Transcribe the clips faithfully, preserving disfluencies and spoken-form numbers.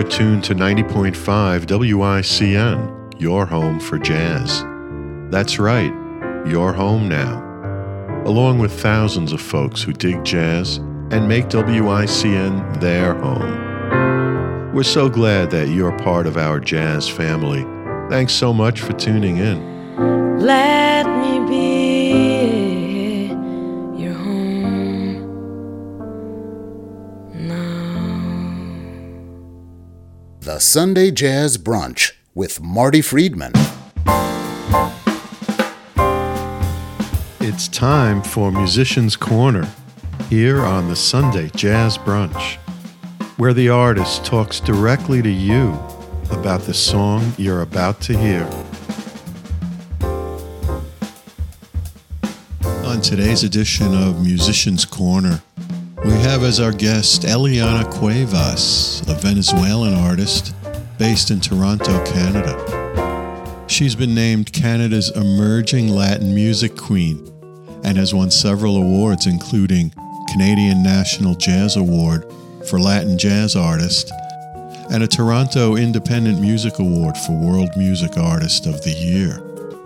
You're tuned to ninety point five W I C N, your home for jazz. That's right, your home now. Along with thousands of folks who dig jazz and make W I C N their home. We're so glad that you're part of our jazz family. Thanks so much for tuning in. Let me be your home now. The Sunday Jazz Brunch with Marty Friedman. It's time for Musician's Corner here on the Sunday Jazz Brunch, where the artist talks directly to you about the song you're about to hear. On today's edition of Musician's Corner, we have as our guest Eliana Cuevas, a Venezuelan artist based in Toronto, Canada. She's been named Canada's Emerging Latin Music Queen and has won several awards, including Canadian National Jazz Award for Latin Jazz Artist and a Toronto Independent Music Award for World Music Artist of the Year.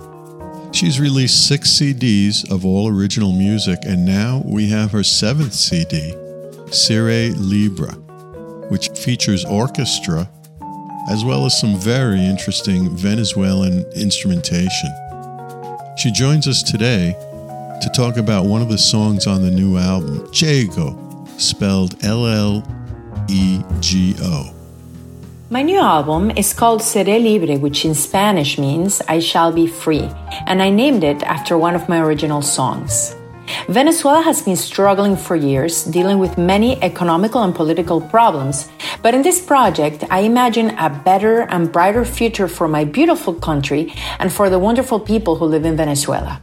She's released six C Ds of all original music, and now we have her seventh C D, Sire Libre, which features orchestra as well as some very interesting Venezuelan instrumentation. She joins us today to talk about one of the songs on the new album, Llego, spelled L L E G O. My new album is called Seré Libre, which in Spanish means I shall be free, and I named it after one of my original songs. Venezuela has been struggling for years, dealing with many economical and political problems, but in this project, I imagine a better and brighter future for my beautiful country and for the wonderful people who live in Venezuela.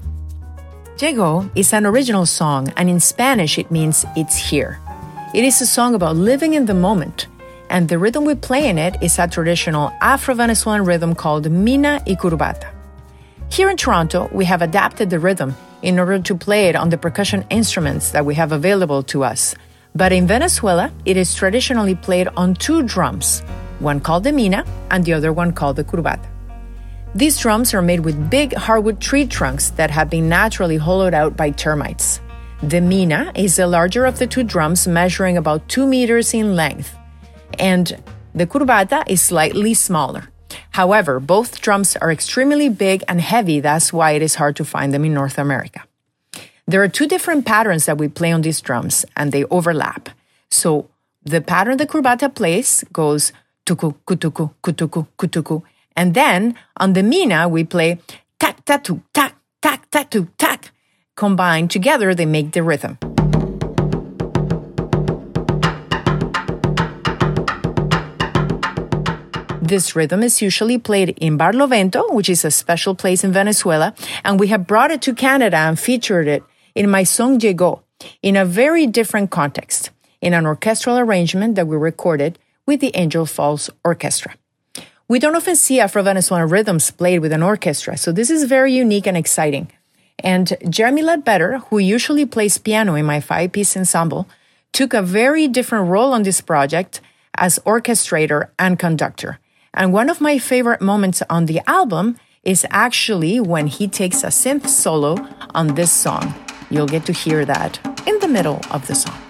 Llego is an original song, and in Spanish it means it's here. It is a song about living in the moment, and the rhythm we play in it is a traditional Afro-Venezuelan rhythm called mina y curbata. Here in Toronto, we have adapted the rhythm in order to play it on the percussion instruments that we have available to us. But in Venezuela, it is traditionally played on two drums, one called the mina and the other one called the curbata. These drums are made with big hardwood tree trunks that have been naturally hollowed out by termites. The mina is the larger of the two drums, measuring about two meters in length, and the curbata is slightly smaller. However, both drums are extremely big and heavy, that's why it is hard to find them in North America. There are two different patterns that we play on these drums, and they overlap. So the pattern the curbata plays goes tuku, kutuku, kutuku, kutuku. And then on the mina, we play tak, tatu, tak, tak, tatu, tak. Combined together, they make the rhythm. This rhythm is usually played in Barlovento, which is a special place in Venezuela, and we have brought it to Canada and featured it in my song Llego, in a very different context, in an orchestral arrangement that we recorded with the Angel Falls Orchestra. We don't often see Afro-Venezuelan rhythms played with an orchestra, so this is very unique and exciting. And Jeremy Ledbetter, who usually plays piano in my five-piece ensemble, took a very different role on this project as orchestrator and conductor. And one of my favorite moments on the album is actually when he takes a synth solo on this song. You'll get to hear that in the middle of the song.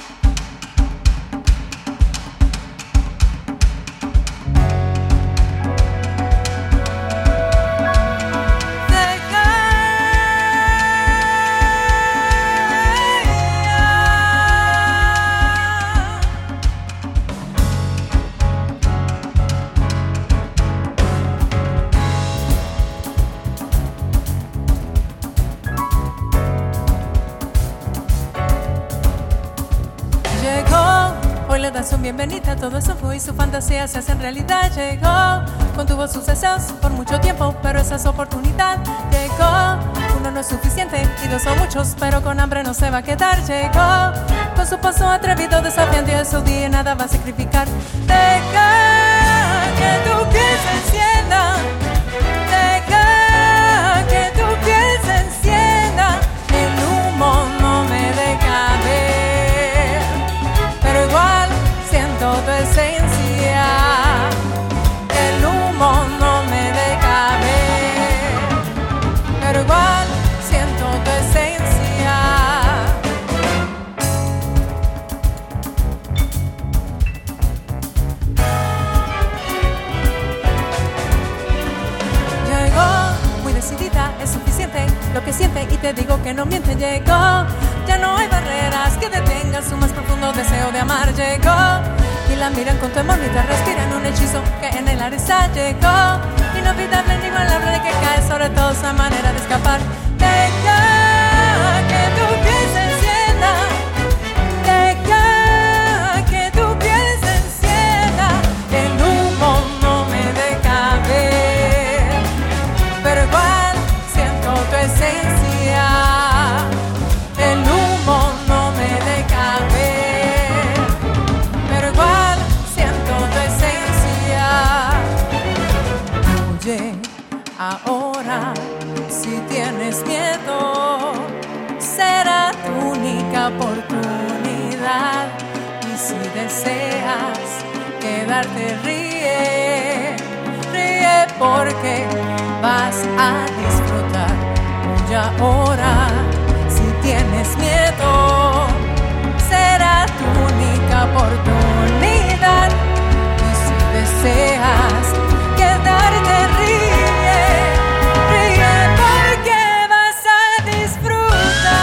Son bienvenida, todo eso fue y su fantasía se hace en realidad. Llegó, contuvo sus deseos por mucho tiempo, pero esa es oportunidad. Llegó, uno no es suficiente y dos son muchos, pero con hambre no se va a quedar. Llegó, con su paso atrevido, desafiando a su día, nada va a sacrificar. Deja que tu piel se encienda, deja que tu piel se encienda, el humo no me deja ver, pero igual siento tu esencia. la miran con temor mientras respiran un hechizo que en el arista llegó. Inolvidable inigualable que cae sobre todo esa manera de escapar. Deja que tu piel se encienda. Deja que tu piel se encienda. El humo no me deja ver, pero igual siento tu esencia. El humo no me deja ver, pero igual siento tu esencia. Oye, ahora si tienes miedo, será tu única oportunidad. Y si deseas quedarte, ríe, ríe porque vas a disfrutar. Y ahora, si tienes miedo, será tu única oportunidad. Y si deseas quedarte, ríe, ríe porque vas a disfrutar.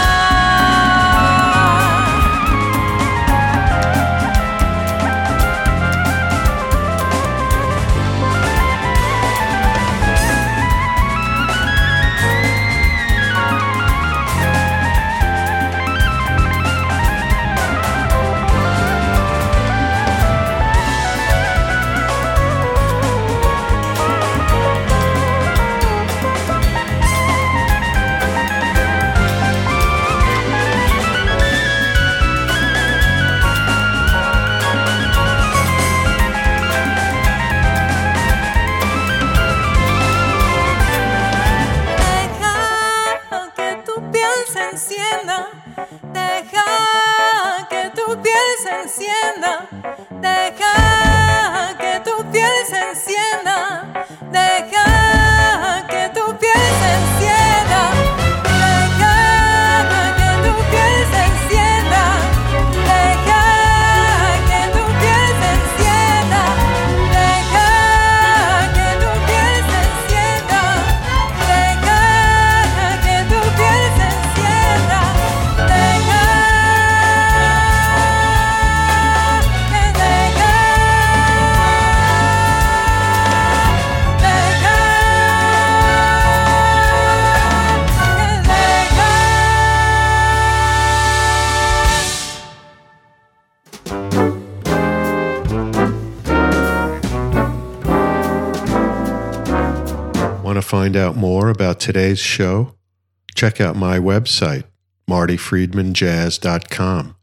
Want to find out more about today's show? Check out my website, marty friedman jazz dot com.